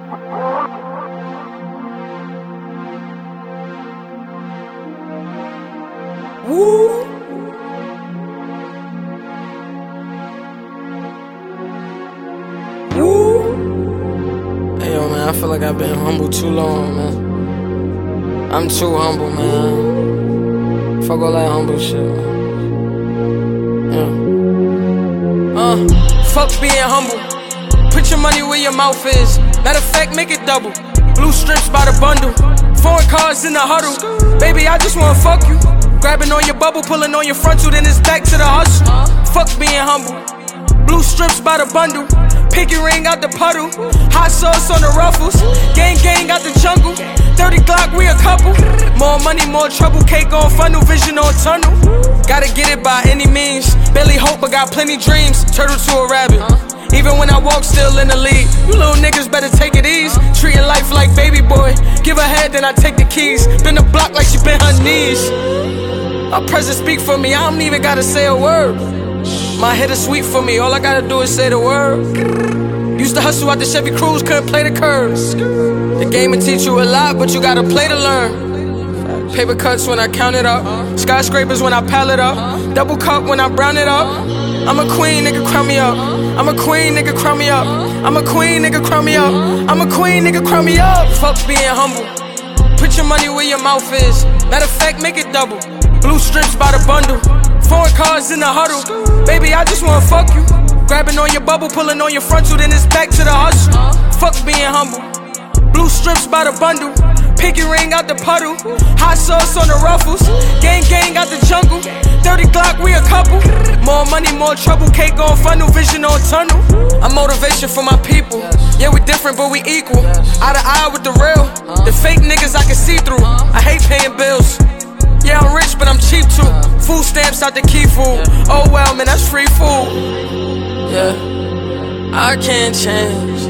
Woo! Woo! Hey yo, man, I feel like I've been humble too long, man. I'm too humble, man. Fuck all that humble shit, man. Yeah. Fuck being humble. Put your money where your mouth is. Matter of fact, make it double. Blue strips by the bundle. Foreign cars in the huddle. Baby, I just wanna fuck you. Grabbing on your bubble, pulling on your frontal, then it's back to the hustle. Fuck being humble. Blue strips by the bundle. Pinky ring out the puddle. Hot sauce on the ruffles. Gang out the jungle. 30 Glock, we a couple. More money, more trouble. Cake on funnel, vision on tunnel. Gotta get it by any means. Barely hope, but got plenty dreams. Turtle to a rabbit. Even when I walk, still in the lead. You little niggas better take it easy. Treating life like baby boy. Give her head, then I take the keys. Been the block like she been her knees. My presence speak for me, I don't even gotta say a word. My head is sweet for me, all I gotta do is say the word. Used to hustle out the Chevy Cruze, couldn't play the curves. The game will teach you a lot, but you gotta play to learn. Paper cuts when I count it up. Skyscrapers when I pile it up. Double cup when I brown it up. I'm a queen, nigga, crown me up. I'm a queen, nigga, crown me up. I'm a queen, nigga, crown me up. I'm a queen, nigga, crown me up. Fuck being humble. Put your money where your mouth is. Matter of fact, make it double. Blue strips by the bundle. Foreign cars in the huddle. Baby, I just wanna fuck you. Grabbing on your bubble, pulling on your frontal, then it's back to the hustle. Fuck being humble. Blue strips by the bundle. Pinky ring out the puddle. Hot sauce on the ruffles. Gang out the jungle. 30 Glock, we a couple. More money, more trouble. Cake on funnel, vision on tunnel. I'm motivation for my people. Yeah, we different, but we equal. Eye to eye with the real. The fake niggas I can see through. I hate paying bills. Yeah, I'm rich, but I'm cheap too. Food stamps out the key food. Oh well, man, that's free food. Yeah, I can't change.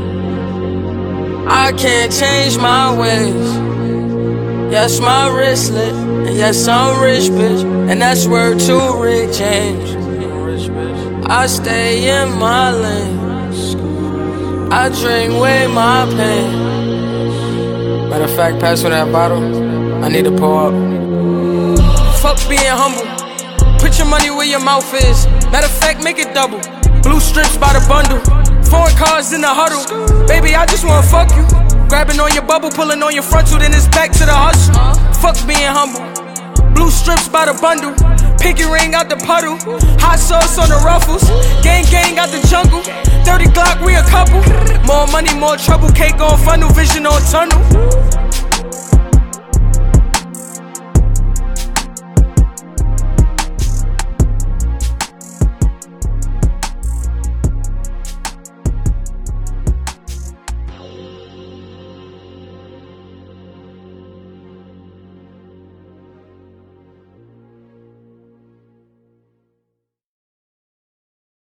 I can't change my ways. Yes, my wristlet, and yes, I'm rich, bitch. And that's word to Rick James. I stay in my lane. I drink away my pain. Matter of fact, pass me that bottle. I need to pour up. Fuck being humble. Put your money where your mouth is. Matter of fact, make it double. Blue strips by the bundle. Foreign cars in the huddle. Baby, I just wanna fuck you. Grabbing on your bubble, pulling on your frontal, then it's back to the hustle. Fuck being humble. Blue strips by the bundle. Pinky ring out the puddle. Hot sauce on the ruffles. Gang out the jungle. 30 Glock, we a couple. More money, more trouble. Cake on funnel, vision on tunnel.